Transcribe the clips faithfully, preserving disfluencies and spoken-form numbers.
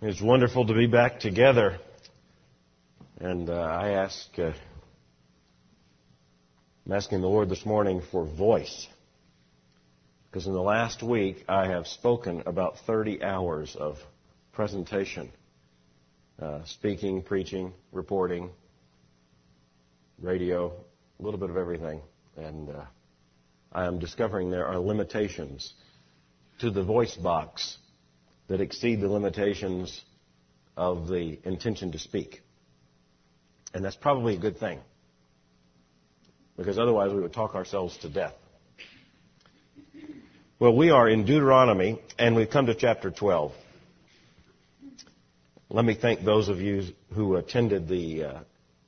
It's wonderful to be back together. And uh, I ask, uh, I'm asking the Lord this morning for voice. Because in the last week, I have spoken about thirty hours of presentation. Uh, speaking, preaching, reporting, radio, a little bit of everything. And uh, I am discovering there are limitations to the voice box that exceed the limitations of the intention to speak. And that's probably a good thing, because otherwise we would talk ourselves to death. Well, we are in Deuteronomy, and we've come to chapter twelve. Let me thank those of you who attended the uh,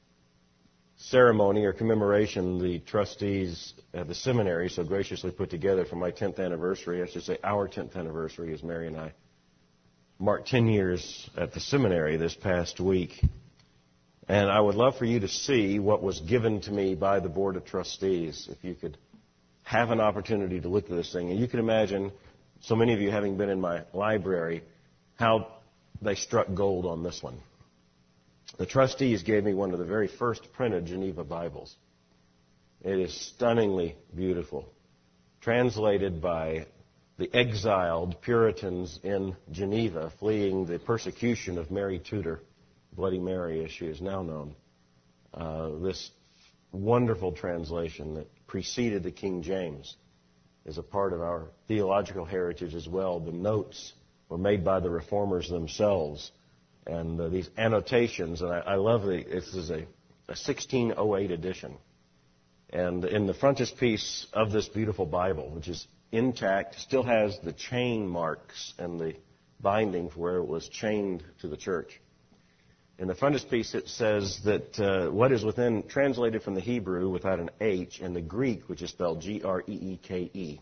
ceremony or commemoration the trustees at the seminary so graciously put together for my tenth anniversary. I should say our tenth anniversary, as Mary and I marked ten years at the seminary this past week. And I would love for you to see what was given to me by the Board of Trustees, if you could have an opportunity to look at this thing. And you can imagine, so many of you having been in my library, how they struck gold on this one. The trustees gave me one of the very first printed Geneva Bibles. It is stunningly beautiful, translated by the exiled Puritans in Geneva fleeing the persecution of Mary Tudor, Bloody Mary as she is now known. Uh, this wonderful translation that preceded the King James is a part of our theological heritage as well. The notes were made by the reformers themselves. And uh, these annotations, and I, I love the, this is a, a sixteen oh eight edition. And in the frontispiece of this beautiful Bible, which is intact, still has the chain marks and the binding for where it was chained to the church. In the frontispiece it says that uh, what is within, translated from the Hebrew without an H, and the Greek, which is spelled G R E E K E.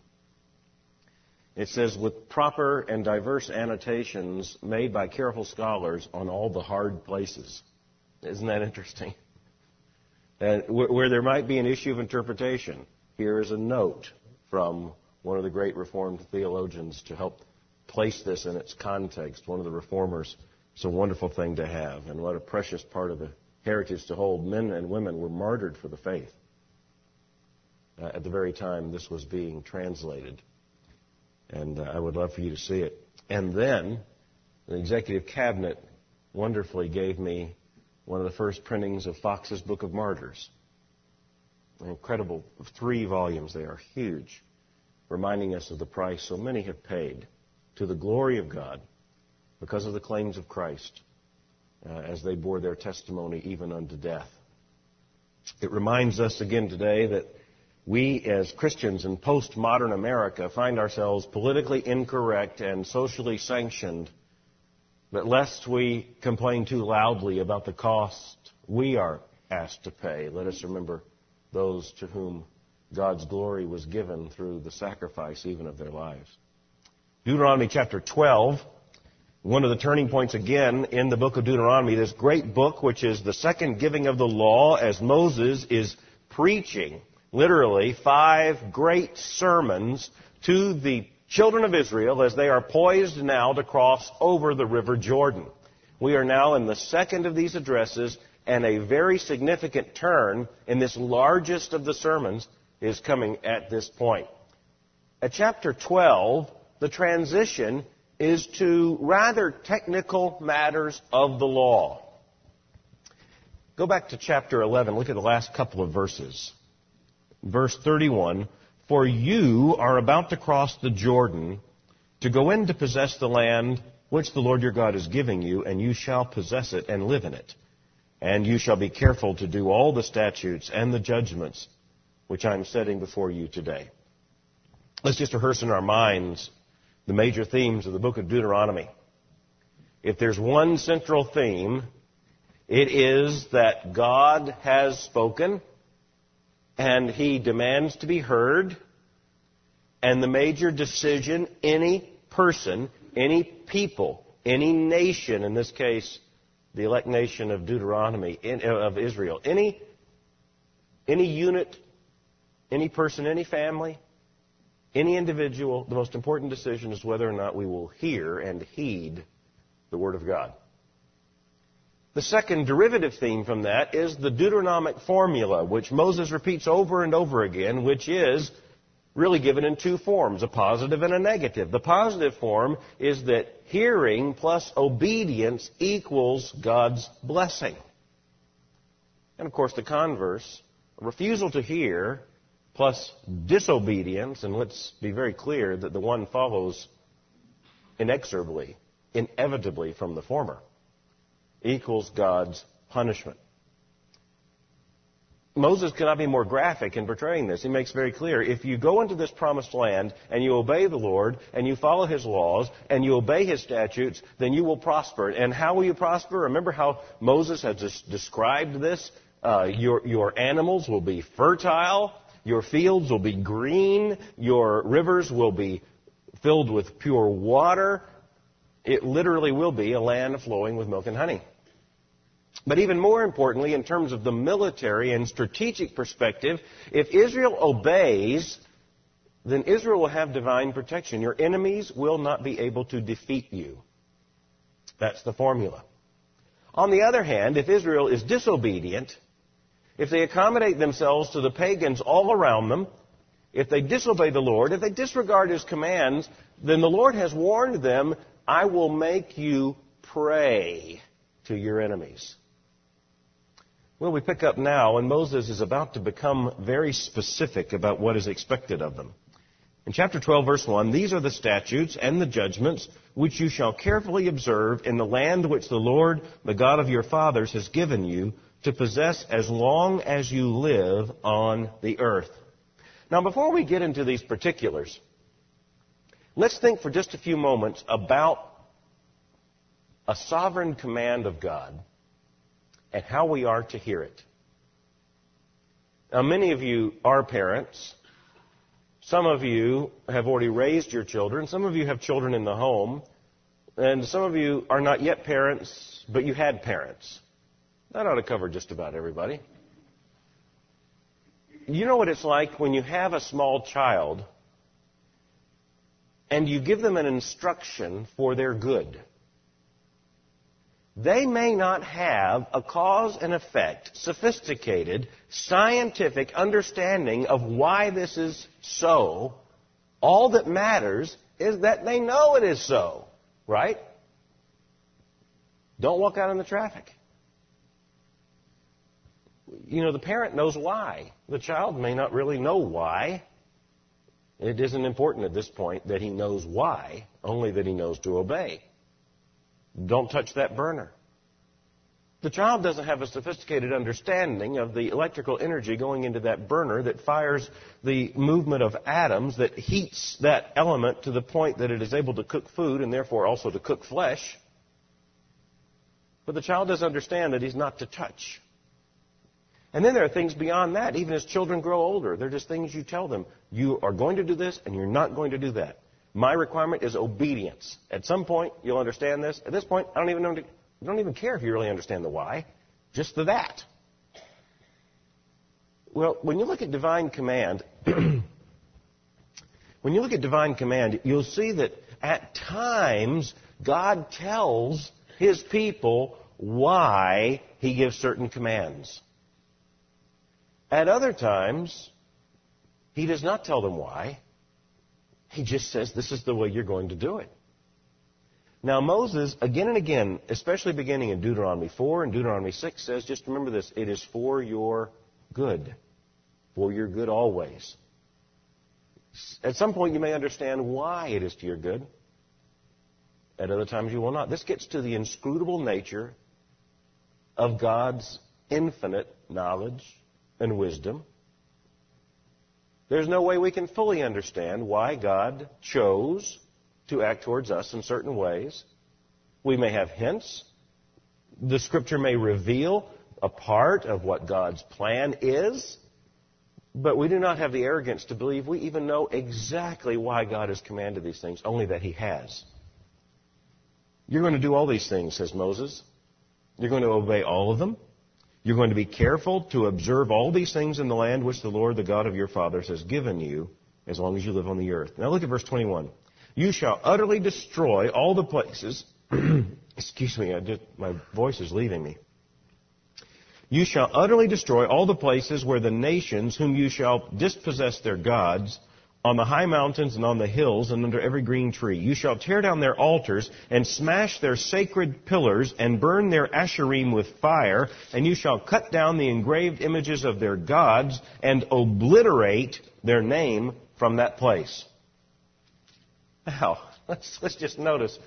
It says, with proper and diverse annotations made by careful scholars on all the hard places. Isn't that interesting? And where there might be an issue of interpretation, here is a note from one of the great Reformed theologians to help place this in its context. One of the reformers. It's a wonderful thing to have, and what a precious part of the heritage to hold. Men and women were martyred for the faith uh, at the very time this was being translated. And uh, I would love for you to see it. And then the executive cabinet wonderfully gave me one of the first printings of Fox's Book of Martyrs. An incredible three volumes. They are huge, reminding us of the price so many have paid to the glory of God because of the claims of Christ uh, as they bore their testimony even unto death. It reminds us again today that we as Christians in postmodern America find ourselves politically incorrect and socially sanctioned, but lest we complain too loudly about the cost we are asked to pay, let us remember those to whom God's glory was given through the sacrifice even of their lives. Deuteronomy chapter twelve, one of the turning points again in the book of Deuteronomy, this great book which is the second giving of the law as Moses is preaching literally five great sermons to the children of Israel as they are poised now to cross over the river Jordan. We are now in the second of these addresses, and a very significant turn in this largest of the sermons is coming at this point. At chapter twelve, the transition is to rather technical matters of the law. Go back to chapter eleven. Look at the last couple of verses. Verse thirty-one, for you are about to cross the Jordan to go in to possess the land which the Lord your God is giving you, and you shall possess it and live in it. And you shall be careful to do all the statutes and the judgments which I am setting before you today. Let's just rehearse in our minds the major themes of the book of Deuteronomy. If there's one central theme, it is that God has spoken and He demands to be heard. And the major decision any person, any people, any nation, in this case, the elect nation of Deuteronomy, in, of Israel, any, any unit, any person, any family, any individual, the most important decision is whether or not we will hear and heed the Word of God. The second derivative theme from that is the Deuteronomic formula, which Moses repeats over and over again, which is really given in two forms, a positive and a negative. The positive form is that hearing plus obedience equals God's blessing. And of course, the converse, a refusal to hear plus disobedience, and let's be very clear that the one follows inexorably, inevitably from the former, equals God's punishment. Moses cannot be more graphic in portraying this. He makes very clear, if you go into this promised land and you obey the Lord and you follow His laws and you obey His statutes, then you will prosper. And how will you prosper? Remember how Moses has described this? Uh, your, your animals will be fertile, your fields will be green, your rivers will be filled with pure water. It literally will be a land flowing with milk and honey. But even more importantly, in terms of the military and strategic perspective, if Israel obeys, then Israel will have divine protection. Your enemies will not be able to defeat you. That's the formula. On the other hand, if Israel is disobedient, if they accommodate themselves to the pagans all around them, if they disobey the Lord, if they disregard His commands, then the Lord has warned them, I will make you prey to your enemies. Well, we pick up now, and Moses is about to become very specific about what is expected of them. In chapter twelve, verse one, these are the statutes and the judgments which you shall carefully observe in the land which the Lord, the God of your fathers, has given you to possess as long as you live on the earth. Now, before we get into these particulars, let's think for just a few moments about a sovereign command of God and how we are to hear it. Now, many of you are parents. Some of you have already raised your children. Some of you have children in the home. And some of you are not yet parents, but you had parents. That ought to cover just about everybody. You know what it's like when you have a small child and you give them an instruction for their good. They may not have a cause and effect, sophisticated, scientific understanding of why this is so. All that matters is that they know it is so, right? Don't walk out in the traffic. You know, the parent knows why. The child may not really know why. It isn't important at this point that he knows why, only that he knows to obey. Don't touch that burner. The child doesn't have a sophisticated understanding of the electrical energy going into that burner that fires the movement of atoms, that heats that element to the point that it is able to cook food and therefore also to cook flesh. But the child doesn't understand that he's not to touch. And then there are things beyond that. Even as children grow older, they're just things you tell them. You are going to do this and you're not going to do that. My requirement is obedience. At some point, you'll understand this. At this point, I don't even know, I don't even care if you really understand the why. Just the that. Well, when you look at divine command, when you look at divine command, you'll see that at times God tells His people why He gives certain commands. At other times, He does not tell them why. He just says, this is the way you're going to do it. Now, Moses, again and again, especially beginning in Deuteronomy four and Deuteronomy six, says, just remember this, it is for your good. For your good always. At some point, you may understand why it is to your good. At other times, you will not. This gets to the inscrutable nature of God's infinite knowledge and wisdom. There's no way we can fully understand why God chose to act towards us in certain ways. We may have hints. The Scripture may reveal a part of what God's plan is, but we do not have the arrogance to believe we even know exactly why God has commanded these things, only that He has. You're going to do all these things, says Moses. You're going to obey all of them. You're going to be careful to observe all these things in the land which the Lord, the God of your fathers, has given you as long as you live on the earth. Now look at verse twenty-one. You shall utterly destroy all the places Excuse me, I just, my voice is leaving me. You shall utterly destroy all the places where the nations whom you shall dispossess their gods, on the high mountains and on the hills and under every green tree. You shall tear down their altars and smash their sacred pillars and burn their asherim with fire, and you shall cut down the engraved images of their gods and obliterate their name from that place. Now, let's, let's just notice,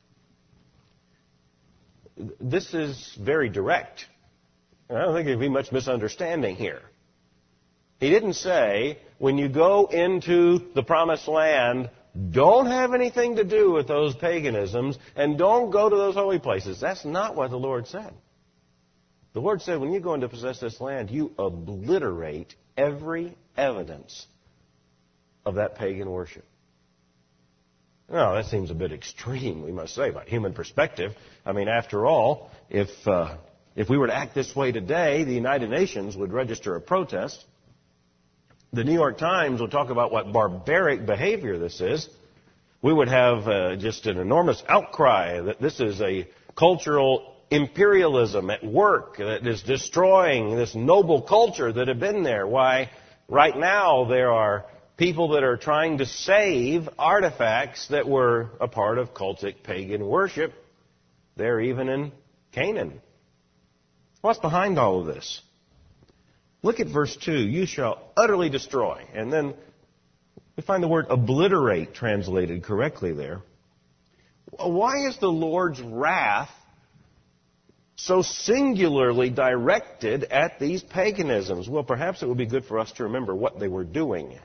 this is very direct. I don't think there'd be much misunderstanding here. He didn't say, when you go into the promised land, don't have anything to do with those paganisms and don't go to those holy places. That's not what the Lord said. The Lord said, when you go in to possess this land, you obliterate every evidence of that pagan worship. Now, that seems a bit extreme, we must say, by human perspective. I mean, after all, if uh, if we were to act this way today, the United Nations would register a protest. The New York Times will talk about what barbaric behavior this is. We would have uh, just an enormous outcry that this is a cultural imperialism at work that is destroying this noble culture that had been there. Why, right now there are people that are trying to save artifacts that were a part of cultic pagan worship. They're even in Canaan. What's behind all of this? Look at verse two. You shall utterly destroy. And then we find the word obliterate translated correctly there. Why is the Lord's wrath so singularly directed at these paganisms? Well, perhaps it would be good for us to remember what they were doing.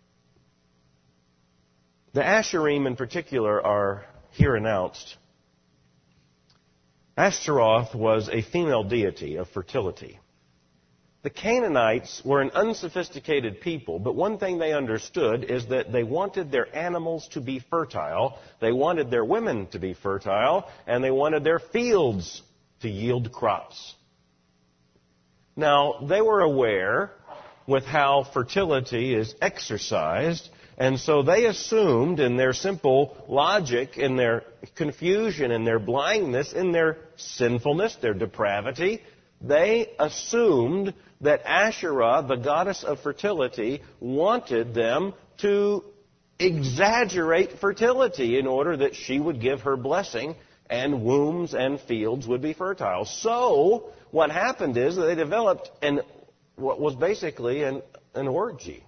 The Asherim in particular are here announced. Ashtaroth was a female deity of fertility. The Canaanites were an unsophisticated people, but one thing they understood is that they wanted their animals to be fertile, they wanted their women to be fertile, and they wanted their fields to yield crops. Now, they were aware with how fertility is exercised, and so they assumed in their simple logic, in their confusion, in their blindness, in their sinfulness, their depravity, they assumed that Asherah, the goddess of fertility, wanted them to exaggerate fertility in order that she would give her blessing and wombs and fields would be fertile. So what happened is that they developed an, what was basically an, an orgy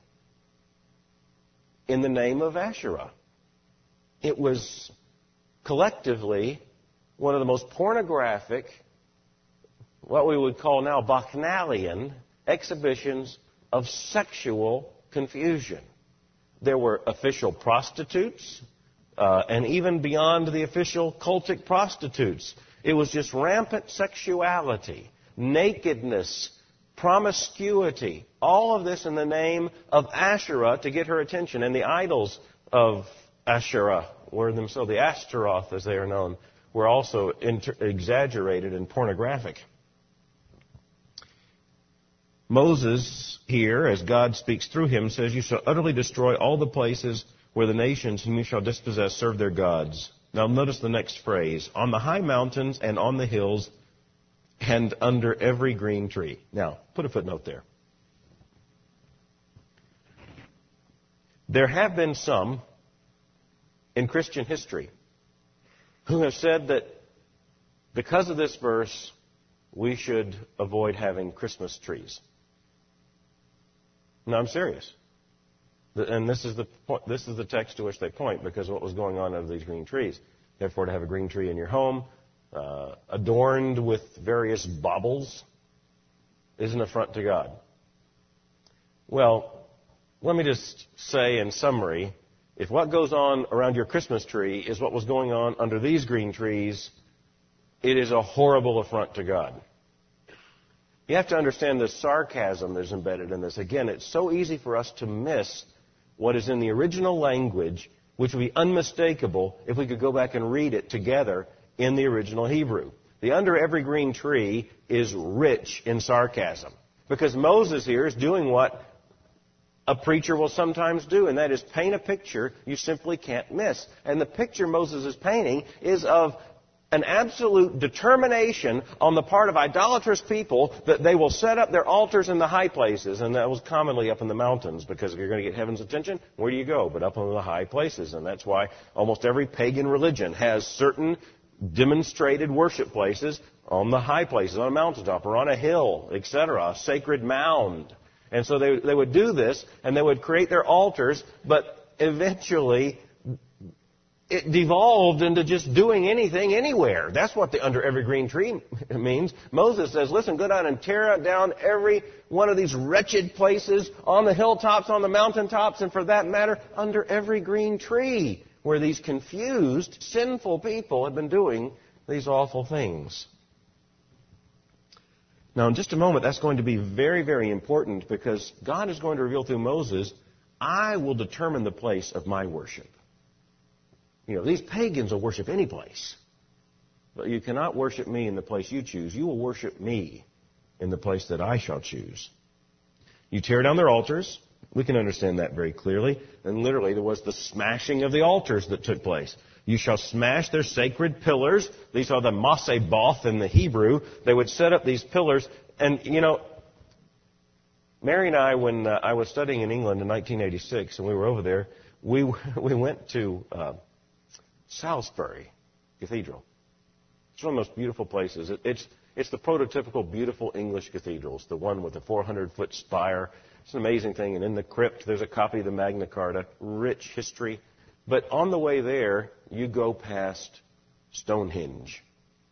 in the name of Asherah. It was collectively one of the most pornographic, what we would call now bacchanalian, exhibitions of sexual confusion. There were official prostitutes, uh, and even beyond the official cultic prostitutes. It was just rampant sexuality, nakedness, promiscuity, all of this in the name of Asherah to get her attention. And the idols of Asherah were themselves, the Ashtaroth as they are known, were also inter- exaggerated and pornographic. Moses here, as God speaks through him, says, you shall utterly destroy all the places where the nations whom you shall dispossess serve their gods. Now notice the next phrase, on the high mountains and on the hills and under every green tree. Now, put a footnote there. There have been some in Christian history who have said that because of this verse, we should avoid having Christmas trees. No, I'm serious. And this is the point, this is the text to which they point, because of what was going on under these green trees. Therefore, to have a green tree in your home, uh, adorned with various baubles, is an affront to God. Well, let me just say in summary, if what goes on around your Christmas tree is what was going on under these green trees, it is a horrible affront to God. You have to understand the sarcasm that's embedded in this. Again, it's so easy for us to miss what is in the original language, which would be unmistakable if we could go back and read it together in the original Hebrew. The under every green tree is rich in sarcasm, because Moses here is doing what a preacher will sometimes do, and that is paint a picture you simply can't miss. And the picture Moses is painting is of an absolute determination on the part of idolatrous people that they will set up their altars in the high places. And that was commonly up in the mountains, because if you're going to get heaven's attention, where do you go? But up on the high places. And that's why almost every pagan religion has certain demonstrated worship places on the high places, on a mountaintop or on a hill, et cetera, a sacred mound. And so they, they would do this, and they would create their altars, but eventually it devolved into just doing anything anywhere. That's what the under every green tree means. Moses says, listen, go down and tear down every one of these wretched places on the hilltops, on the mountaintops, and for that matter, under every green tree, where these confused, sinful people have been doing these awful things. Now, in just a moment, that's going to be very, very important, because God is going to reveal through Moses, I will determine the place of my worship. You know, these pagans will worship any place. But you cannot worship me in the place you choose. You will worship me in the place that I shall choose. You tear down their altars. We can understand that very clearly. And literally, there was the smashing of the altars that took place. You shall smash their sacred pillars. These are the Masebath in the Hebrew. They would set up these pillars. And, you know, Mary and I, when uh, I was studying in England in nineteen eighty-six, and we were over there, we we went to uh, Salisbury Cathedral. It's one of the most beautiful places. It, it's it's the prototypical beautiful English cathedral. It's the one with the four hundred foot spire. It's an amazing thing. And in the crypt, there's a copy of the Magna Carta, rich history. But on the way there, you go past Stonehenge.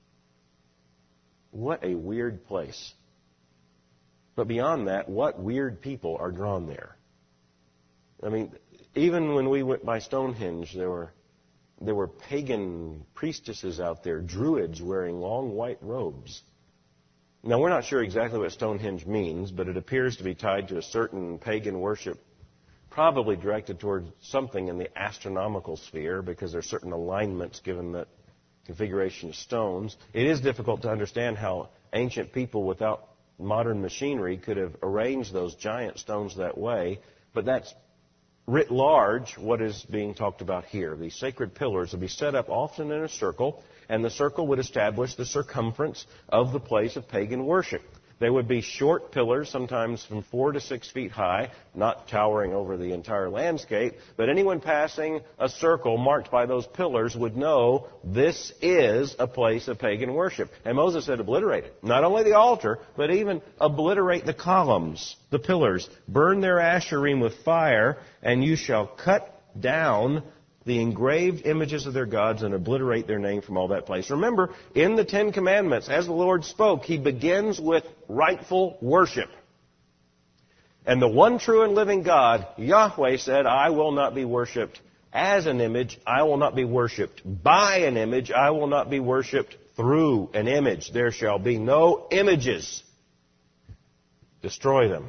What a weird place. But beyond that, what weird people are drawn there. I mean, even when we went by Stonehenge, there were there were pagan priestesses out there, druids wearing long white robes. Now, we're not sure exactly what Stonehenge means, but it appears to be tied to a certain pagan worship, probably directed toward something in the astronomical sphere, because there are certain alignments given that configuration of stones. It is difficult to understand how ancient people without modern machinery could have arranged those giant stones that way, but that's writ large what is being talked about here. These sacred pillars would be set up often in a circle, and the circle would establish the circumference of the place of pagan worship. They would be short pillars, sometimes from four to six feet high, not towering over the entire landscape, but anyone passing a circle marked by those pillars would know this is a place of pagan worship. And Moses said, obliterate it. Not only the altar, but even obliterate the columns, the pillars. Burn their asherim with fire, and you shall cut down the engraved images of their gods and obliterate their name from all that place. Remember, in the Ten Commandments, as the Lord spoke, He begins with rightful worship. And the one true and living God, Yahweh, said, I will not be worshipped as an image. I will not be worshipped by an image. I will not be worshipped through an image. There shall be no images. Destroy them.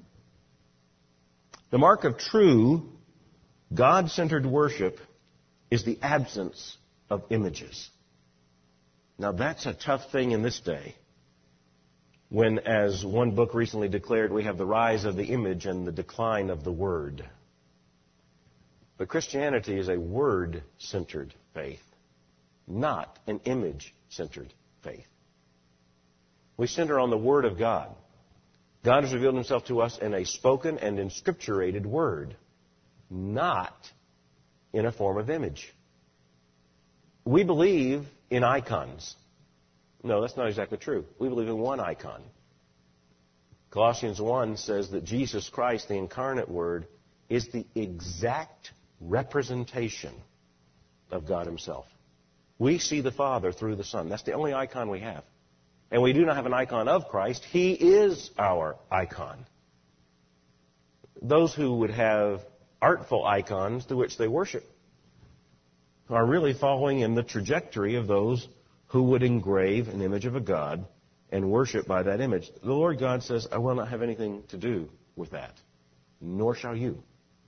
The mark of true God-centered worship is the absence of images. Now, that's a tough thing in this day, when, as one book recently declared, we have the rise of the image and the decline of the word. But Christianity is a word-centered faith, not an image-centered faith. We center on the Word of God. God has revealed Himself to us in a spoken and inscripturated word, not in a form of image. We believe in icons. No, that's not exactly true. We believe in one icon. Colossians one says that Jesus Christ, the incarnate Word, is the exact representation of God Himself. We see the Father through the Son. That's the only icon we have. And we do not have an icon of Christ. He is our icon. Those who would have artful icons through which they worship are really following in the trajectory of those who would engrave an image of a god and worship by that image. The Lord God says, I will not have anything to do with that, nor shall you.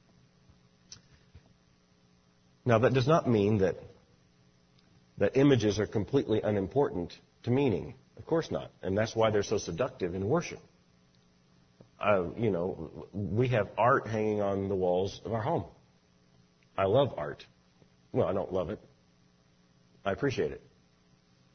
Now, that does not mean that that images are completely unimportant to meaning. Of course not. And that's why they're so seductive in worship. Uh, you know, we have art hanging on the walls of our home. I love art. Well, I don't love it. I appreciate it.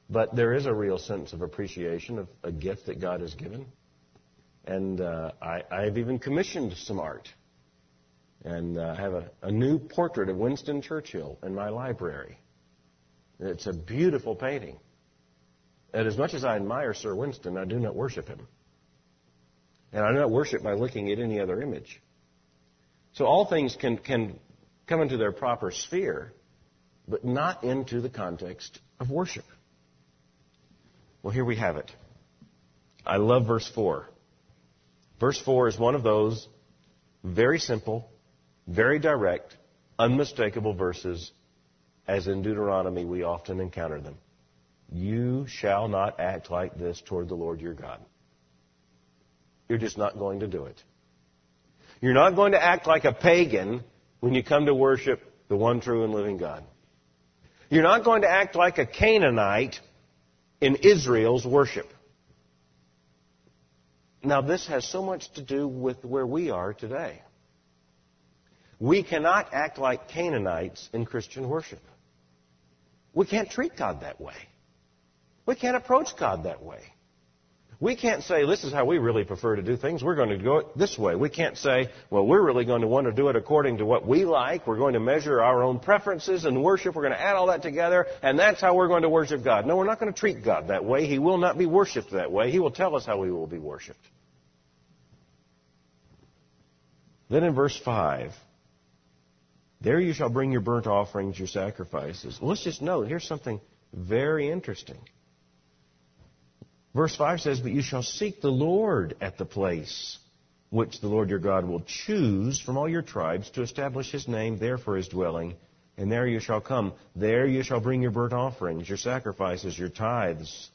But there is a real sense of appreciation of a gift that God has given. And uh, I, I've even commissioned some art. And uh, I have a, a new portrait of Winston Churchill in my library. It's a beautiful painting. And as much as I admire Sir Winston, I do not worship him. And I do not worship by looking at any other image. So all things can, can come into their proper sphere, but not into the context of worship. Well, here we have it. I love verse four. Verse four is one of those very simple, very direct, unmistakable verses, as in Deuteronomy we often encounter them. You shall not act like this toward the Lord your God. You're just not going to do it. You're not going to act like a pagan when you come to worship the one true and living God. You're not going to act like a Canaanite in Israel's worship. Now, this has so much to do with where we are today. We cannot act like Canaanites in Christian worship. We can't treat God that way. We can't approach God that way. We can't say, this is how we really prefer to do things. We're going to go it this way. We can't say, well, we're really going to want to do it according to what we like. We're going to measure our own preferences and worship. We're going to add all that together, and that's how we're going to worship God. No, we're not going to treat God that way. He will not be worshipped that way. He will tell us how we will be worshipped. Then in verse five, there you shall bring your burnt offerings, your sacrifices. Well, let's just note, here's something very interesting. Verse five says, but you shall seek the Lord at the place which the Lord your God will choose from all your tribes to establish his name there for his dwelling. And there you shall come. There you shall bring your burnt offerings, your sacrifices, your tithes.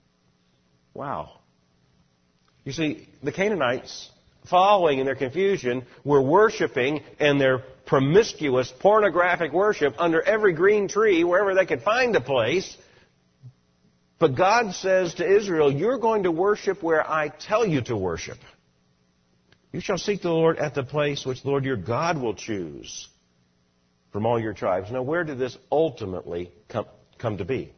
Wow. You see, the Canaanites, following in their confusion, were worshiping in their promiscuous, pornographic worship under every green tree, wherever they could find a place. But God says to Israel, you're going to worship where I tell you to worship. You shall seek the Lord at the place which the Lord your God will choose from all your tribes. Now, where did this ultimately come, come to be?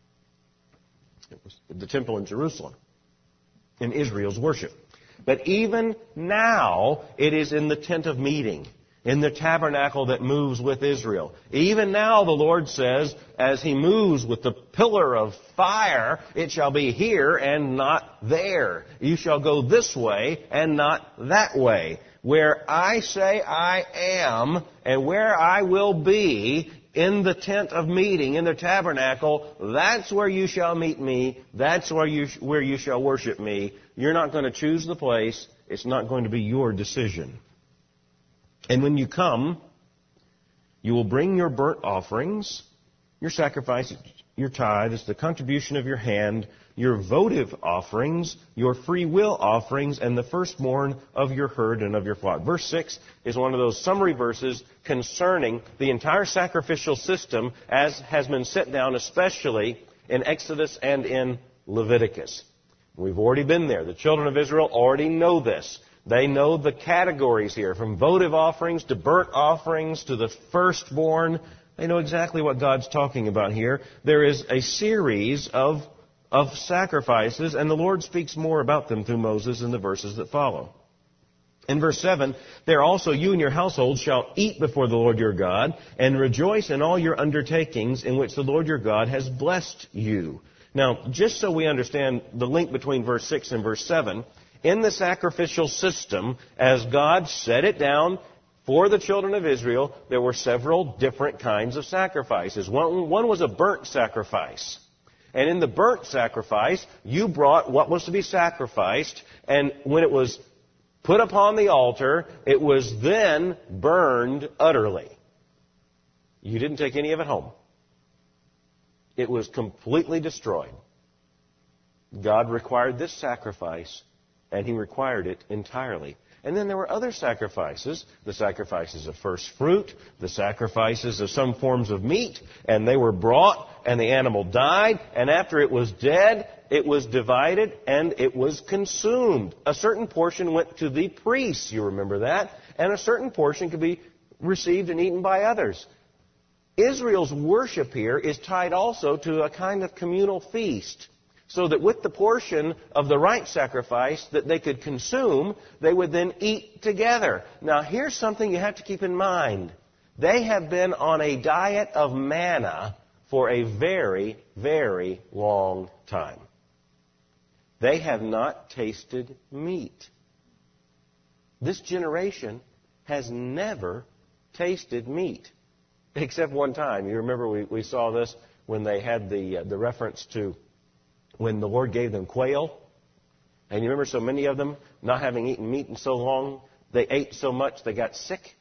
It was the temple in Jerusalem, in Israel's worship. But even now, it is in the tent of meeting, in the tabernacle that moves with Israel. Even now, the Lord says, as he moves with the pillar of fire, it shall be here and not there. You shall go this way and not that way. Where I say I am and where I will be in the tent of meeting, in the tabernacle, that's where you shall meet me. That's where you, where you shall worship me. You're not going to choose the place. It's not going to be your decision. And when you come, you will bring your burnt offerings, your sacrifices, your tithes, the contribution of your hand, your votive offerings, your free will offerings, and the firstborn of your herd and of your flock. Verse six is one of those summary verses concerning the entire sacrificial system as has been set down, especially in Exodus and in Leviticus. We've already been there. The children of Israel already know this. They know the categories here, from votive offerings to burnt offerings to the firstborn. They know exactly what God's talking about here. There is a series of, of sacrifices, and the Lord speaks more about them through Moses in the verses that follow. In verse seven, there also you and your household shall eat before the Lord your God, and rejoice in all your undertakings in which the Lord your God has blessed you. Now, just so we understand the link between verse six and verse seven, in the sacrificial system, as God set it down for the children of Israel, there were several different kinds of sacrifices. One, one was a burnt sacrifice. And in the burnt sacrifice, you brought what was to be sacrificed, and when it was put upon the altar, it was then burned utterly. You didn't take any of it home. It was completely destroyed. God required this sacrifice, and he required it entirely. And then there were other sacrifices, the sacrifices of first fruit, the sacrifices of some forms of meat, and they were brought, and the animal died, and after it was dead, it was divided, and it was consumed. A certain portion went to the priests, you remember that, and a certain portion could be received and eaten by others. Israel's worship here is tied also to a kind of communal feast, so that with the portion of the right sacrifice that they could consume, they would then eat together. Now, here's something you have to keep in mind. They have been on a diet of manna for a very, very long time. They have not tasted meat. This generation has never tasted meat, except one time. You remember we, we saw this when they had the uh, the reference to when the Lord gave them quail. And you remember so many of them, not having eaten meat in so long, they ate so much they got sick.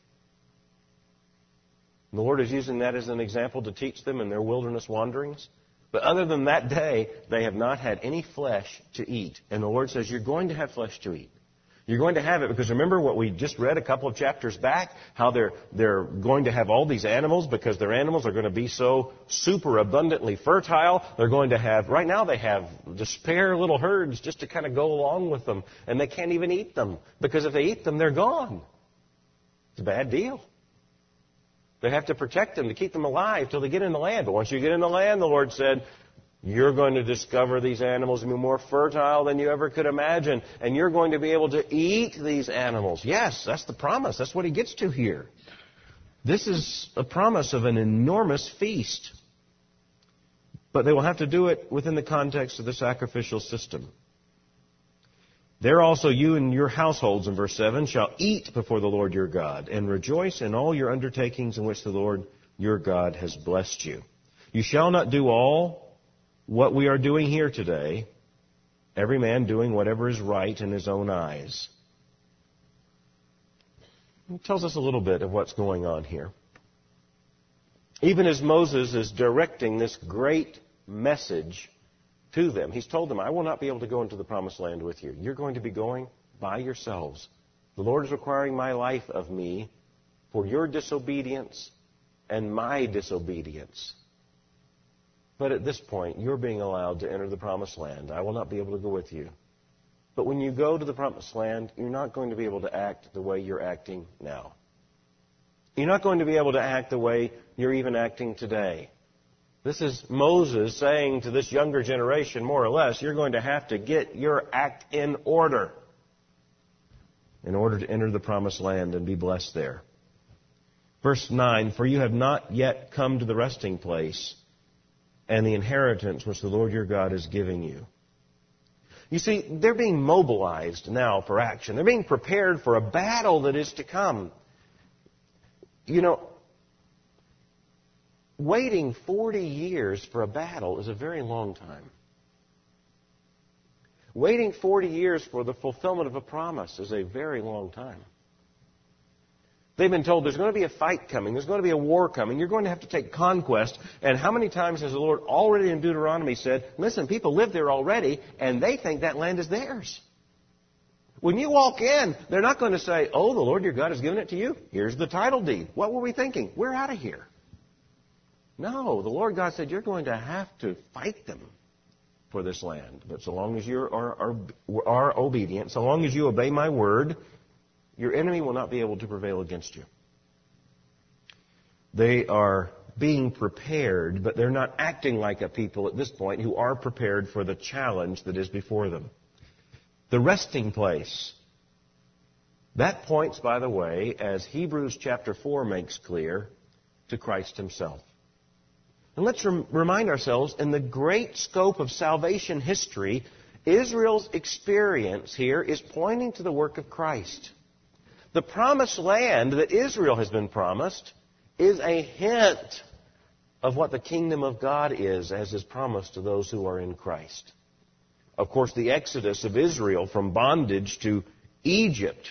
And the Lord is using that as an example to teach them in their wilderness wanderings. But other than that day, they have not had any flesh to eat. And the Lord says, you're going to have flesh to eat. You're going to have it because remember what we just read a couple of chapters back, how they're they're going to have all these animals because their animals are going to be so super abundantly fertile. They're going to have, right now they have just spare little herds just to kind of go along with them. And they can't even eat them because if they eat them, they're gone. It's a bad deal. They have to protect them to keep them alive till they get in the land. But once you get in the land, the Lord said, you're going to discover these animals to be more fertile than you ever could imagine. And you're going to be able to eat these animals. Yes, that's the promise. That's what he gets to here. This is a promise of an enormous feast. But they will have to do it within the context of the sacrificial system. There also you and your households, in verse seven, shall eat before the Lord your God, and rejoice in all your undertakings in which the Lord your God has blessed you. You shall not do all what we are doing here today, every man doing whatever is right in his own eyes. It tells us a little bit of what's going on here. Even as Moses is directing this great message to them, he's told them, I will not be able to go into the promised land with you. You're going to be going by yourselves. The Lord is requiring my life of me for your disobedience and my disobedience. But at this point, you're being allowed to enter the promised land. I will not be able to go with you. But when you go to the promised land, you're not going to be able to act the way you're acting now. You're not going to be able to act the way you're even acting today. This is Moses saying to this younger generation, more or less, you're going to have to get your act in order in order to enter the promised land and be blessed there. Verse nine, for you have not yet come to the resting place and the inheritance which the Lord your God is giving you. You see, they're being mobilized now for action. They're being prepared for a battle that is to come. You know, waiting forty years for a battle is a very long time. Waiting forty years for the fulfillment of a promise is a very long time. They've been told there's going to be a fight coming, there's going to be a war coming, you're going to have to take conquest. And how many times has the Lord already in Deuteronomy said, listen, people live there already, and they think that land is theirs. When you walk in, they're not going to say, oh, the Lord your God has given it to you. Here's the title deed. What were we thinking? We're out of here. No, the Lord God said, you're going to have to fight them for this land. But so long as you are, are, are obedient, so long as you obey my word, your enemy will not be able to prevail against you. They are being prepared, but they're not acting like a people at this point who are prepared for the challenge that is before them. The resting place. That points, by the way, as Hebrews chapter four makes clear, to Christ himself. And let's rem- remind ourselves, in the great scope of salvation history, Israel's experience here is pointing to the work of Christ. The promised land that Israel has been promised is a hint of what the kingdom of God is, as is promised to those who are in Christ. Of course, the exodus of Israel from bondage to Egypt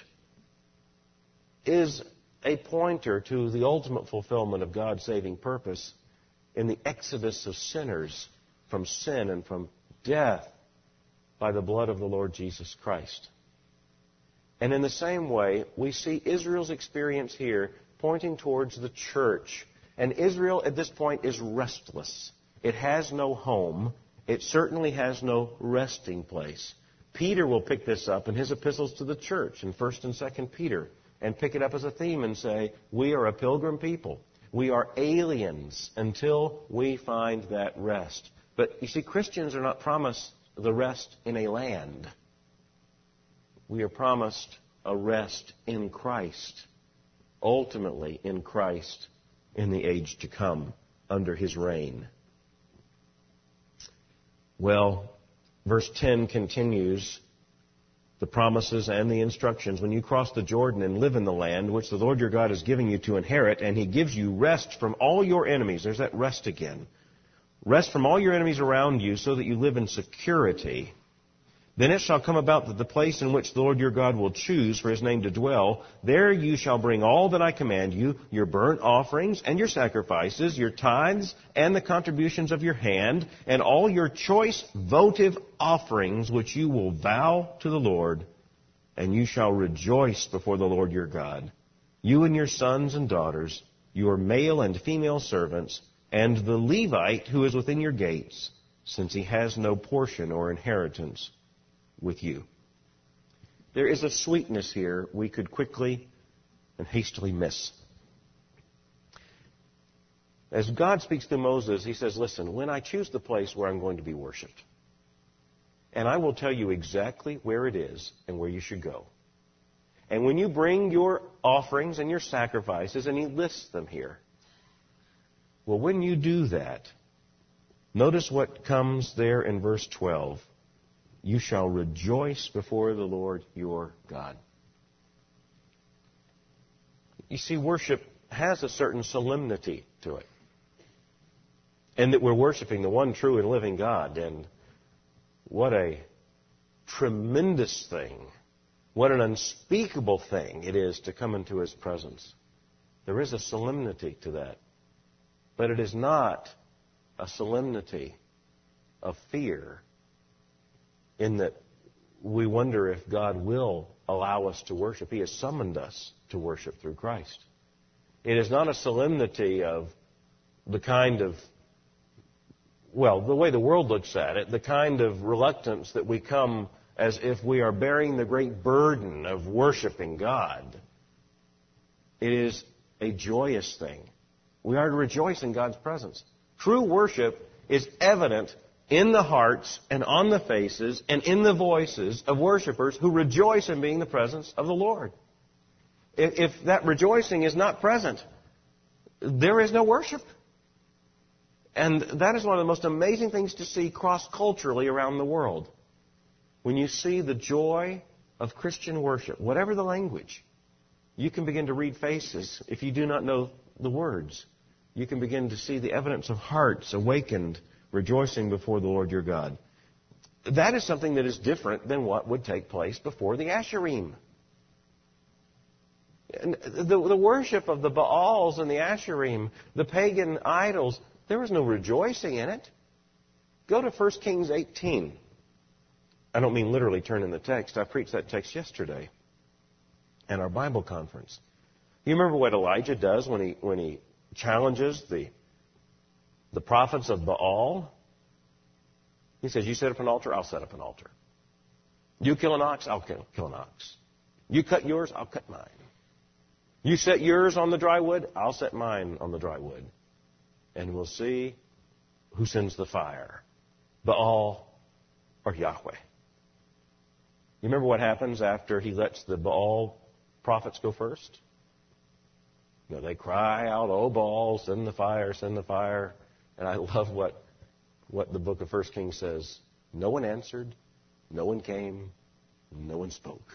is a pointer to the ultimate fulfillment of God's saving purpose in the exodus of sinners from sin and from death by the blood of the Lord Jesus Christ. And in the same way, we see Israel's experience here pointing towards the church. And Israel at this point is restless. It has no home. It certainly has no resting place. Peter will pick this up in his epistles to the church in First and Second Peter and pick it up as a theme and say, we are a pilgrim people. We are aliens until we find that rest. But you see, Christians are not promised the rest in a land. We are promised a rest in Christ, ultimately in Christ in the age to come, under His reign. Well, verse ten continues the promises and the instructions. When you cross the Jordan and live in the land which the Lord your God is giving you to inherit, and He gives you rest from all your enemies. There's that rest again. Rest from all your enemies around you so that you live in security. Then it shall come about that the place in which the Lord your God will choose for His name to dwell, there you shall bring all that I command you, your burnt offerings and your sacrifices, your tithes and the contributions of your hand, and all your choice votive offerings which you will vow to the Lord, and you shall rejoice before the Lord your God. You and your sons and daughters, your male and female servants, and the Levite who is within your gates, since he has no portion or inheritance with you. There is a sweetness here we could quickly and hastily miss. As God speaks to Moses, He says, listen, when I choose the place where I'm going to be worshipped, and I will tell you exactly where it is and where you should go. And when you bring your offerings and your sacrifices, and He lists them here, well, when you do that, notice what comes there in verse twelve. You shall rejoice before the Lord your God. You see, worship has a certain solemnity to it. And that we're worshiping the one true and living God. And what a tremendous thing, what an unspeakable thing it is to come into His presence. There is a solemnity to that. But it is not a solemnity of fear, in that we wonder if God will allow us to worship. He has summoned us to worship through Christ. It is not a solemnity of the kind of, well, the way the world looks at it, the kind of reluctance that we come as if we are bearing the great burden of worshiping God. It is a joyous thing. We are to rejoice in God's presence. True worship is evident in the hearts and on the faces and in the voices of worshipers who rejoice in being the presence of the Lord. If, if that rejoicing is not present, there is no worship. And that is one of the most amazing things to see cross-culturally around the world. When you see the joy of Christian worship, whatever the language, you can begin to read faces if you do not know the words. You can begin to see the evidence of hearts awakened, rejoicing before the Lord your God. That is something that is different than what would take place before the Asherim. The, the worship of the Baals and the Asherim, the pagan idols, there was no rejoicing in it. Go to First Kings eighteen. I don't mean literally turn in the text. I preached that text yesterday at our Bible conference. You remember what Elijah does when he when he challenges the the prophets of Baal? He says, you set up an altar, I'll set up an altar. You kill an ox, I'll kill, kill an ox. You cut yours, I'll cut mine. You set yours on the dry wood, I'll set mine on the dry wood. And we'll see who sends the fire, Baal or Yahweh. You remember what happens after he lets the Baal prophets go first? You know, they cry out, oh, Baal, send the fire, send the fire. And I love what, what the book of First Kings says. No one answered, no one came, no one spoke.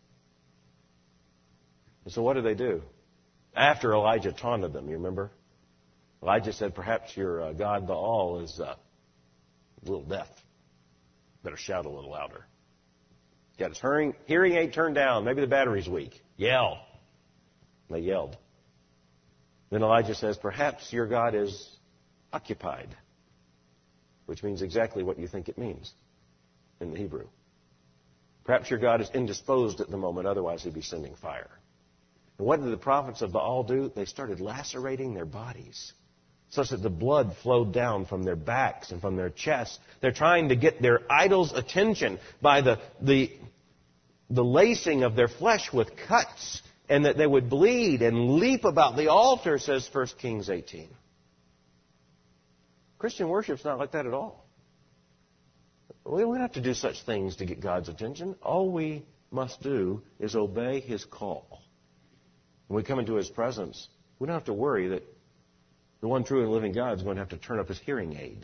And so what do they do? After Elijah taunted them, you remember? Elijah said, perhaps your uh, God Baal is uh, a little deaf. Better shout a little louder. Got his hearing, hearing aid turned down. Maybe the battery's weak. Yell. They yelled. Then Elijah says, perhaps your God is occupied, which means exactly what you think it means in the Hebrew. Perhaps your God is indisposed at the moment, otherwise he'd be sending fire. And what did the prophets of Baal do? They started lacerating their bodies, such that the blood flowed down from their backs and from their chests. They're trying to get their idol's attention by the, the, the lacing of their flesh with cuts and that they would bleed and leap about the altar, says First Kings eighteen. Christian worship's not like that at all. We don't have to do such things to get God's attention. All we must do is obey His call. When we come into His presence, we don't have to worry that the one true and living God is going to have to turn up His hearing aid.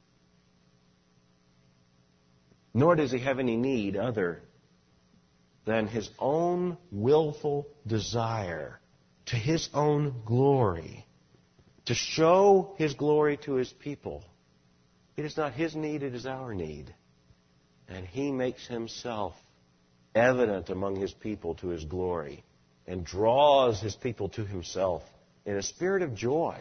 Nor does He have any need other than His own willful desire to His own glory, to show His glory to His people. It is not His need, it is our need. And He makes Himself evident among His people to His glory and draws His people to Himself in a spirit of joy.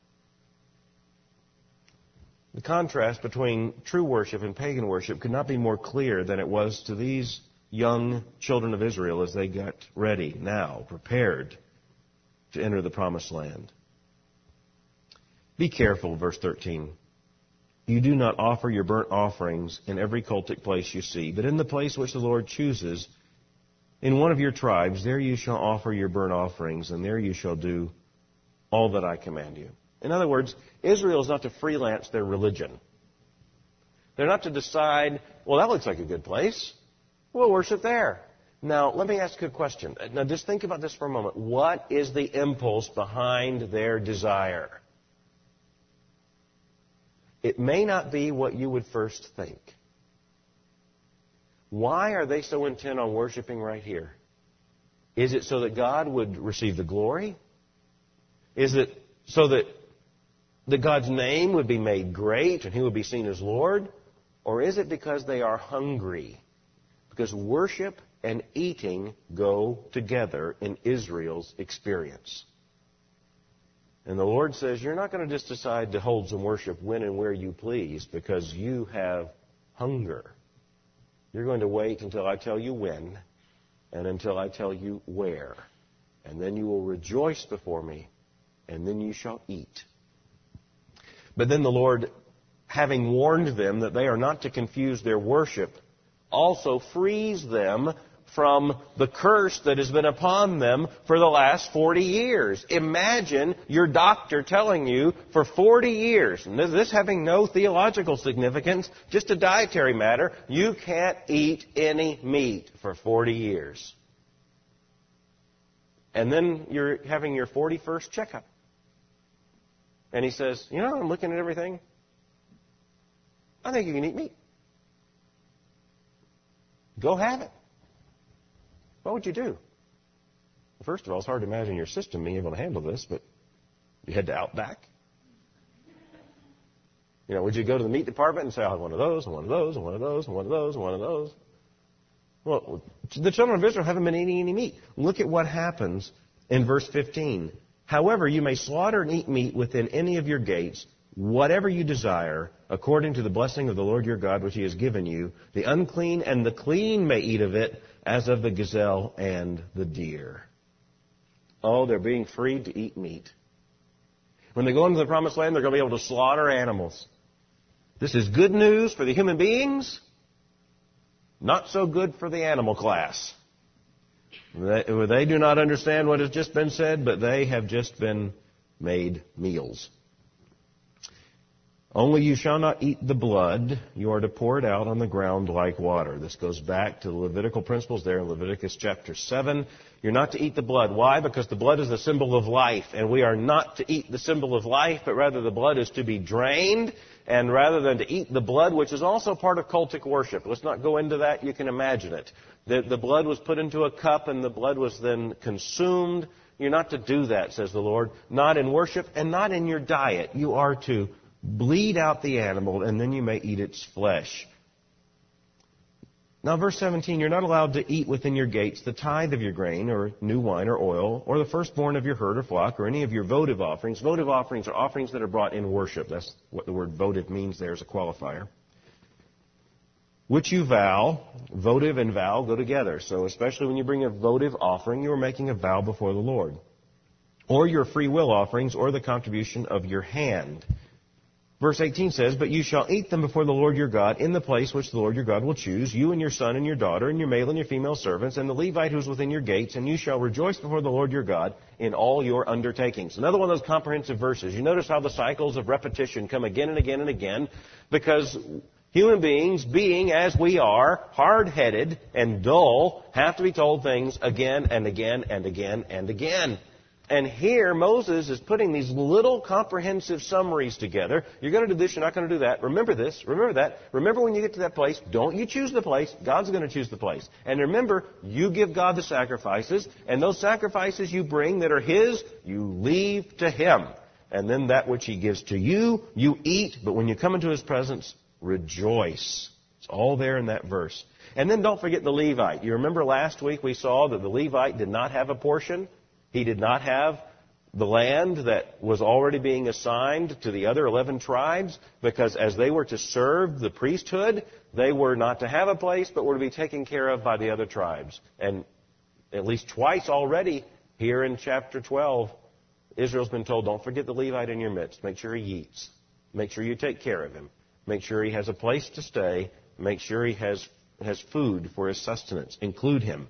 The contrast between true worship and pagan worship could not be more clear than it was to these young children of Israel as they got ready now, prepared to enter the promised land. Be careful, verse thirteen. You do not offer your burnt offerings in every cultic place you see, but in the place which the Lord chooses, in one of your tribes, there you shall offer your burnt offerings, and there you shall do all that I command you. In other words, Israel is not to freelance their religion. They're not to decide, well, that looks like a good place. We'll worship there. Now, let me ask you a question. Now, just think about this for a moment. What is the impulse behind their desire? It may not be what you would first think. Why are they so intent on worshiping right here? Is it so that God would receive the glory? Is it so that, that God's name would be made great and He would be seen as Lord? Or is it because they are hungry? Because worship and eating go together in Israel's experience. And the Lord says, you're not going to just decide to hold some worship when and where you please because you have hunger. You're going to wait until I tell you when and until I tell you where. And then you will rejoice before me, and then you shall eat. But then the Lord, having warned them that they are not to confuse their worship, also frees them from the curse that has been upon them for the last forty years. Imagine your doctor telling you for forty years, and this having no theological significance, just a dietary matter, you can't eat any meat for forty years. And then you're having your forty-first checkup. And he says, you know, I'm looking at everything. I think you can eat meat. Go have it. What would you do? Well, first of all, it's hard to imagine your system being able to handle this, but you head to Outback. You know, would you go to the meat department and say, I want one of those, and one of those, and one of those, and one of those, and one of those? Well, the children of Israel haven't been eating any meat. Look at what happens in verse fifteen. However, you may slaughter and eat meat within any of your gates, whatever you desire, according to the blessing of the Lord your God, which He has given you. The unclean and the clean may eat of it, as of the gazelle and the deer. Oh, they're being freed to eat meat. When they go into the promised land, they're going to be able to slaughter animals. This is good news for the human beings, not so good for the animal class. They, they do not understand what has just been said, but they have just been made meals. Only you shall not eat the blood. You are to pour it out on the ground like water. This goes back to the Levitical principles there in Leviticus chapter seven. You're not to eat the blood. Why? Because the blood is the symbol of life. And we are not to eat the symbol of life, but rather the blood is to be drained. And rather than to eat the blood, which is also part of cultic worship. Let's not go into that. You can imagine it. The, the blood was put into a cup and the blood was then consumed. You're not to do that, says the Lord. Not in worship and not in your diet. You are to bleed out the animal, and then you may eat its flesh. Now, verse seventeen, you're not allowed to eat within your gates the tithe of your grain, or new wine, or oil, or the firstborn of your herd or flock, or any of your votive offerings. Votive offerings are offerings that are brought in worship. That's what the word votive means there as a qualifier. Which you vow. Votive and vow go together. So especially when you bring a votive offering, you are making a vow before the Lord. Or your free will offerings, or the contribution of your hand. Verse eighteen says, "But you shall eat them before the Lord your God in the place which the Lord your God will choose, you and your son and your daughter and your male and your female servants and the Levite who is within your gates, and you shall rejoice before the Lord your God in all your undertakings." Another one of those comprehensive verses. You notice how the cycles of repetition come again and again and again, because human beings, being as we are, hard-headed and dull, have to be told things again and again and again and again. And here, Moses is putting these little comprehensive summaries together. You're going to do this, you're not going to do that. Remember this, remember that. Remember when you get to that place, don't you choose the place. God's going to choose the place. And remember, you give God the sacrifices, and those sacrifices you bring that are His, you leave to Him. And then that which He gives to you, you eat. But when you come into His presence, rejoice. It's all there in that verse. And then don't forget the Levite. You remember last week we saw that the Levite did not have a portion. He did not have the land that was already being assigned to the other eleven tribes, because as they were to serve the priesthood, they were not to have a place, but were to be taken care of by the other tribes. And at least twice already here in chapter twelve, Israel's been told, don't forget the Levite in your midst. Make sure he eats. Make sure you take care of him. Make sure he has a place to stay. Make sure he has, has food for his sustenance. Include him.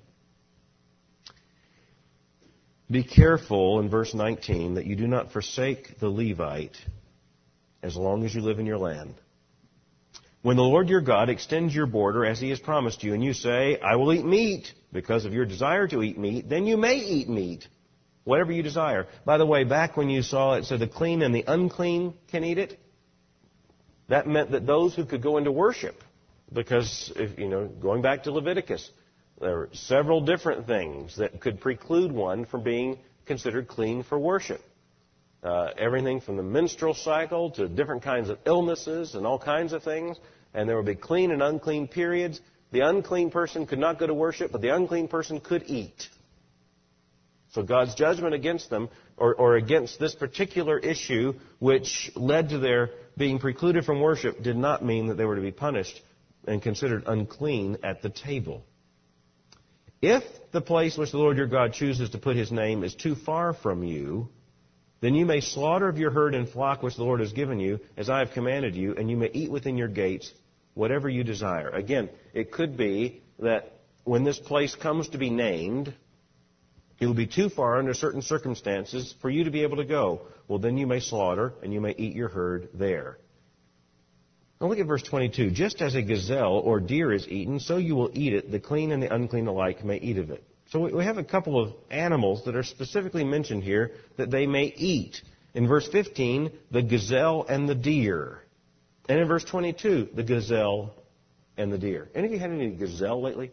Be careful, in verse nineteen, that you do not forsake the Levite as long as you live in your land. When the Lord your God extends your border as He has promised you, and you say, I will eat meat because of your desire to eat meat, then you may eat meat, whatever you desire. By the way, back when you saw it said the clean and the unclean can eat it, that meant that those who could go into worship, because, if, you know, going back to Leviticus, there were several different things that could preclude one from being considered clean for worship. Uh, everything from the menstrual cycle to different kinds of illnesses and all kinds of things. And there would be clean and unclean periods. The unclean person could not go to worship, but the unclean person could eat. So God's judgment against them, or, or against this particular issue, which led to their being precluded from worship, did not mean that they were to be punished and considered unclean at the table. If the place which the Lord your God chooses to put His name is too far from you, then you may slaughter of your herd and flock which the Lord has given you, as I have commanded you, and you may eat within your gates whatever you desire. Again, it could be that when this place comes to be named, it will be too far under certain circumstances for you to be able to go. Well, then you may slaughter, and you may eat your herd there. Now look at verse twenty-two. Just as a gazelle or deer is eaten, so you will eat it. The clean and the unclean alike may eat of it. So we have a couple of animals that are specifically mentioned here that they may eat. In verse fifteen, the gazelle and the deer. And in verse twenty-two, the gazelle and the deer. Any of you had any gazelle lately?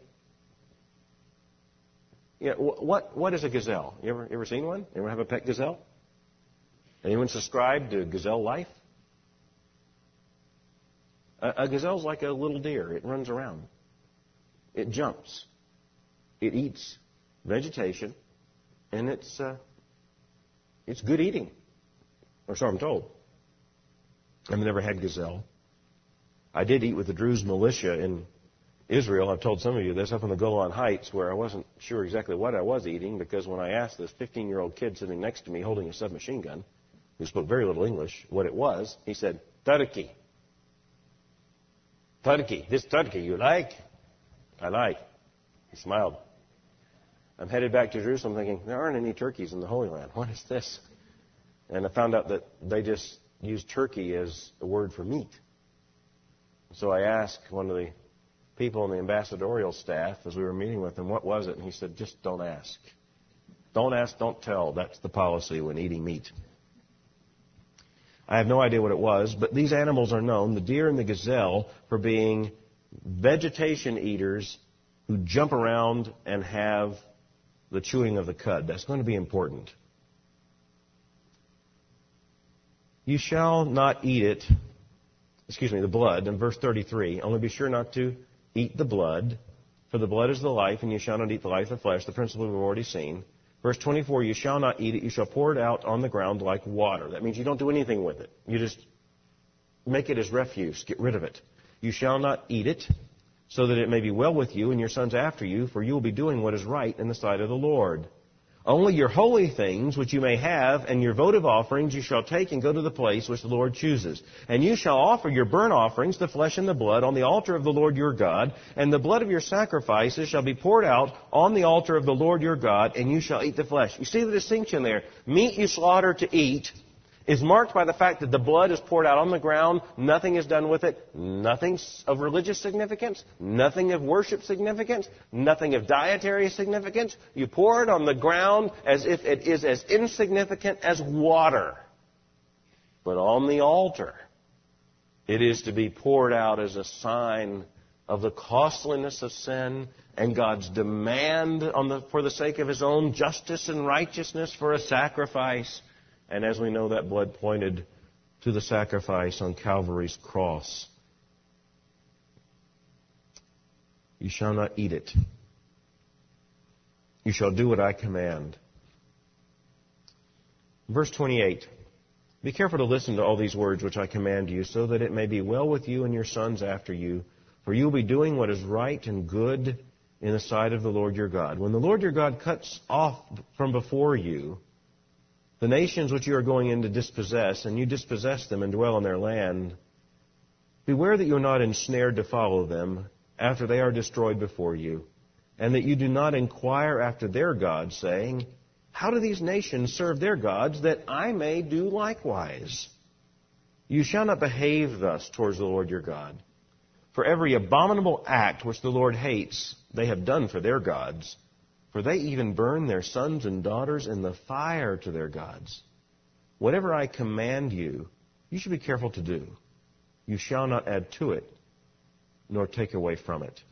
Yeah, what what is a gazelle? You ever ever seen one? Anyone have a pet gazelle? Anyone subscribe to Gazelle Life? A gazelle's like a little deer. It runs around. It jumps. It eats vegetation, and it's uh, it's good eating. Or so I'm told. I've never had gazelle. I did eat with the Druze militia in Israel. I've told some of you this, up on the Golan Heights, where I wasn't sure exactly what I was eating, because when I asked this fifteen-year-old kid sitting next to me holding a submachine gun, who spoke very little English, what it was, he said, turkey. Turkey. This turkey you like? I like. He smiled. I'm headed back to Jerusalem thinking, there aren't any turkeys in the Holy Land. What is this? And I found out that they just use turkey as a word for meat. So I asked one of the people on the ambassadorial staff as we were meeting with him, what was it? And he said, just don't ask. Don't ask, don't tell. That's the policy when eating meat. I have no idea what it was, but these animals are known, the deer and the gazelle, for being vegetation eaters who jump around and have the chewing of the cud. That's going to be important. You shall not eat it, excuse me, the blood, in verse thirty-three. Only be sure not to eat the blood, for the blood is the life, and you shall not eat the life of the flesh. The principle we've already seen. Verse twenty-four, you shall not eat it. You shall pour it out on the ground like water. That means you don't do anything with it. You just make it as refuse. Get rid of it. You shall not eat it, so that it may be well with you and your sons after you, for you will be doing what is right in the sight of the Lord. Only your holy things which you may have and your votive offerings you shall take and go to the place which the Lord chooses. And you shall offer your burnt offerings, the flesh and the blood, on the altar of the Lord your God. And the blood of your sacrifices shall be poured out on the altar of the Lord your God, and you shall eat the flesh. You see the distinction there. Meat you slaughter to eat is marked by the fact that the blood is poured out on the ground. Nothing is done with it. Nothing of religious significance. Nothing of worship significance. Nothing of dietary significance. You pour it on the ground as if it is as insignificant as water. But on the altar, it is to be poured out as a sign of the costliness of sin and God's demand on the, for the sake of His own justice and righteousness for a sacrifice. And as we know, that blood pointed to the sacrifice on Calvary's cross. You shall not eat it. You shall do what I command. Verse twenty-eight. Be careful to listen to all these words which I command you, so that it may be well with you and your sons after you. For you will be doing what is right and good in the sight of the Lord your God. When the Lord your God cuts off from before you the nations which you are going in to dispossess, and you dispossess them and dwell in their land, beware that you are not ensnared to follow them after they are destroyed before you, and that you do not inquire after their gods, saying, how do these nations serve their gods, that I may do likewise? You shall not behave thus towards the Lord your God. For every abominable act which the Lord hates, they have done for their gods. For they even burn their sons and daughters in the fire to their gods. Whatever I command you, you should be careful to do. You shall not add to it, nor take away from it.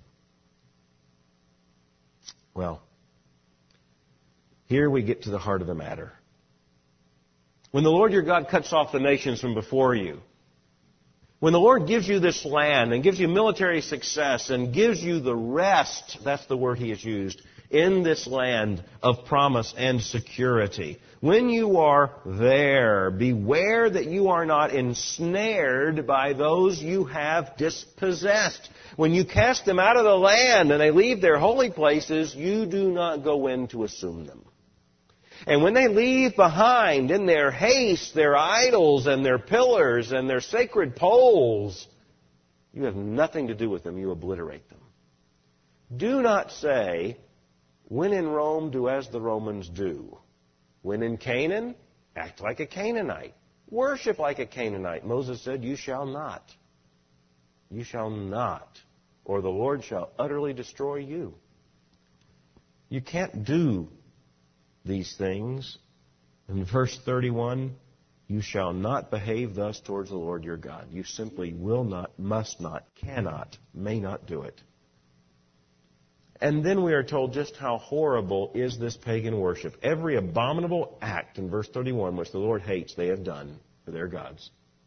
Well, here we get to the heart of the matter. When the Lord your God cuts off the nations from before you, when the Lord gives you this land and gives you military success and gives you the rest, that's the word He has used, in this land of promise and security. When you are there, beware that you are not ensnared by those you have dispossessed. When you cast them out of the land and they leave their holy places, you do not go in to assume them. And when they leave behind in their haste their idols and their pillars and their sacred poles, you have nothing to do with them. You obliterate them. Do not say, when in Rome, do as the Romans do. When in Canaan, act like a Canaanite. Worship like a Canaanite. Moses said, you shall not. You shall not, or the Lord shall utterly destroy you. You can't do these things. In verse thirty-one, you shall not behave thus towards the Lord your God. You simply will not, must not, cannot, may not do it. And then we are told just how horrible is this pagan worship. Every abominable act in verse thirty-one, which the Lord hates, they have done for their gods.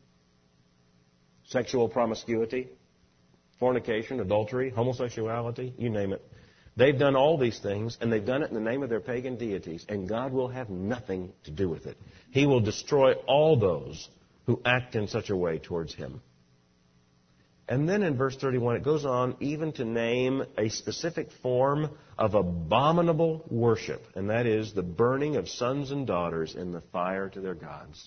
Sexual promiscuity, fornication, adultery, homosexuality, you name it. They've done all these things, and they've done it in the name of their pagan deities, and God will have nothing to do with it. He will destroy all those who act in such a way towards Him. And then in verse thirty-one, it goes on even to name a specific form of abominable worship, and that is the burning of sons and daughters in the fire to their gods.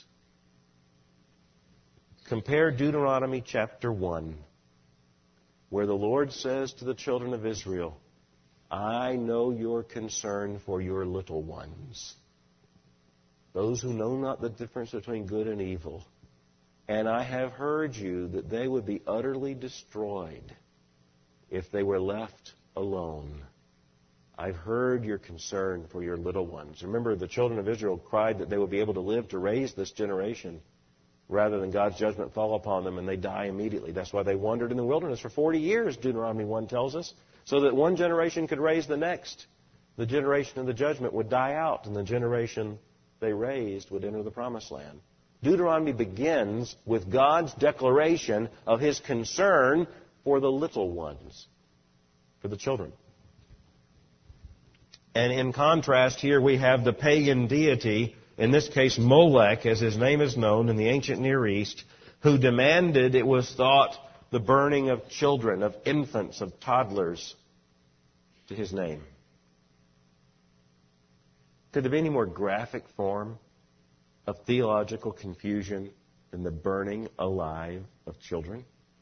Compare Deuteronomy chapter one, where the Lord says to the children of Israel, I know your concern for your little ones, those who know not the difference between good and evil. And I have heard you that they would be utterly destroyed if they were left alone. I've heard your concern for your little ones. Remember, the children of Israel cried that they would be able to live to raise this generation rather than God's judgment fall upon them and they die immediately. That's why they wandered in the wilderness for forty years, Deuteronomy one tells us, so that one generation could raise the next. The generation of the judgment would die out, and the generation they raised would enter the promised land. Deuteronomy begins with God's declaration of His concern for the little ones, for the children. And in contrast, here we have the pagan deity, in this case Molech, as his name is known in the ancient Near East, who demanded, it was thought, the burning of children, of infants, of toddlers, to his name. Could there be any more graphic form of theological confusion than the burning alive of children?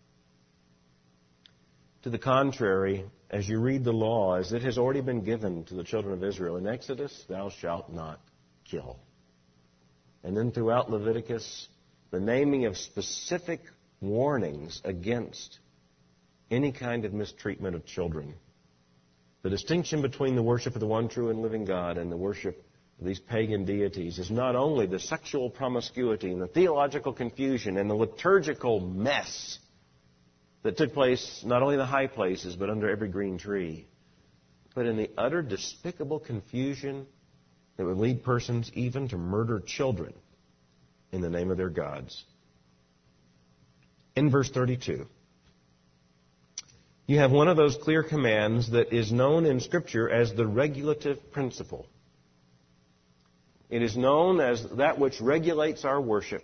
To the contrary, as you read the law, as it has already been given to the children of Israel in Exodus, thou shalt not kill. And then throughout Leviticus, the naming of specific warnings against any kind of mistreatment of children. The distinction between the worship of the one true and living God and the worship of these pagan deities is not only the sexual promiscuity and the theological confusion and the liturgical mess that took place not only in the high places but under every green tree, but in the utter despicable confusion that would lead persons even to murder children in the name of their gods. In verse thirty-two, you have one of those clear commands that is known in Scripture as the regulative principle. It is known as that which regulates our worship.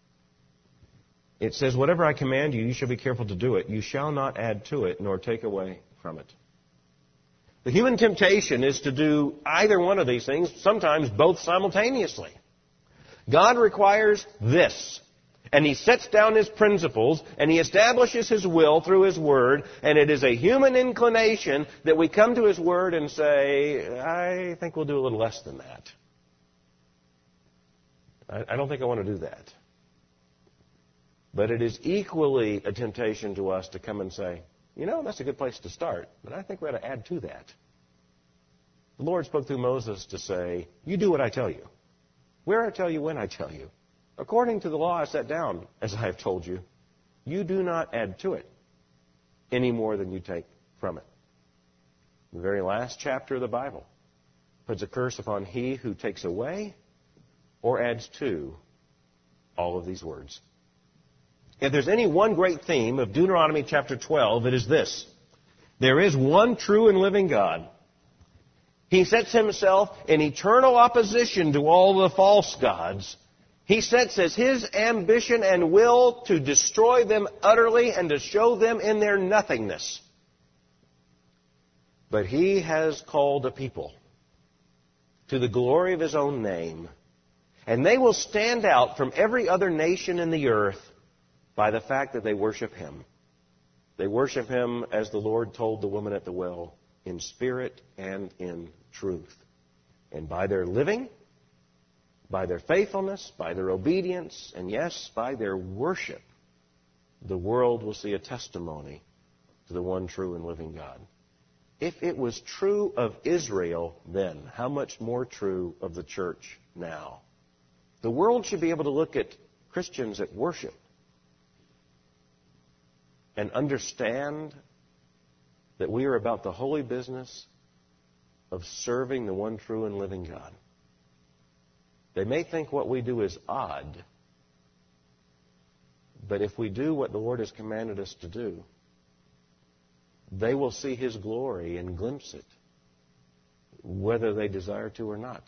It says, whatever I command you, you shall be careful to do it. You shall not add to it nor take away from it. The human temptation is to do either one of these things, sometimes both simultaneously. God requires this, and He sets down His principles, and He establishes His will through His Word, and it is a human inclination that we come to His Word and say, I think we'll do a little less than that. I don't think I want to do that. But it is equally a temptation to us to come and say, you know, that's a good place to start, but I think we ought to add to that. The Lord spoke through Moses to say, you do what I tell you. Where I tell you, when I tell you. According to the law I set down, as I have told you, you do not add to it any more than you take from it. The very last chapter of the Bible puts a curse upon he who takes away or adds to all of these words. If there's any one great theme of Deuteronomy chapter twelve, it is this. There is one true and living God. He sets Himself in eternal opposition to all the false gods. He sets as His ambition and will to destroy them utterly and to show them in their nothingness. But He has called a people to the glory of His own name, and they will stand out from every other nation in the earth by the fact that they worship Him. They worship Him as the Lord told the woman at the well, in spirit and in truth. And by their living, by their faithfulness, by their obedience, and yes, by their worship, the world will see a testimony to the one true and living God. If it was true of Israel then, how much more true of the church now? The world should be able to look at Christians at worship and understand that we are about the holy business of serving the one true and living God. They may think what we do is odd, but if we do what the Lord has commanded us to do, they will see His glory and glimpse it, whether they desire to or not.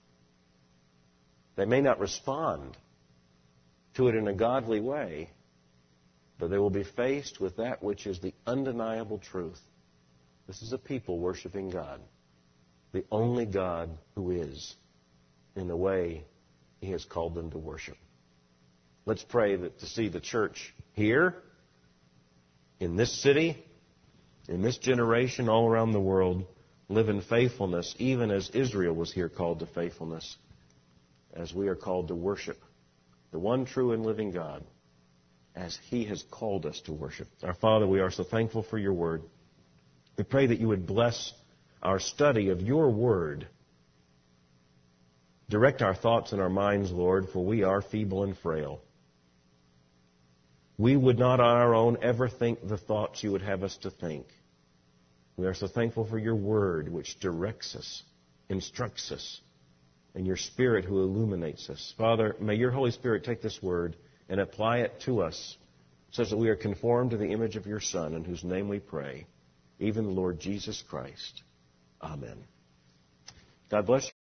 They may not respond to it in a godly way, but they will be faced with that which is the undeniable truth. This is a people worshiping God, the only God who is, in the way He has called them to worship. Let's pray that to see the church here, in this city, in this generation, all around the world, live in faithfulness, even as Israel was here called to faithfulness, as we are called to worship the one true and living God, as He has called us to worship. Our Father, we are so thankful for Your Word. We pray that You would bless our study of Your Word. Direct our thoughts and our minds, Lord, for we are feeble and frail. We would not on our own ever think the thoughts You would have us to think. We are so thankful for Your Word, which directs us, instructs us, and Your Spirit who illuminates us. Father, may Your Holy Spirit take this Word and apply it to us so that we are conformed to the image of Your Son, in whose name we pray, even the Lord Jesus Christ. Amen. God bless you.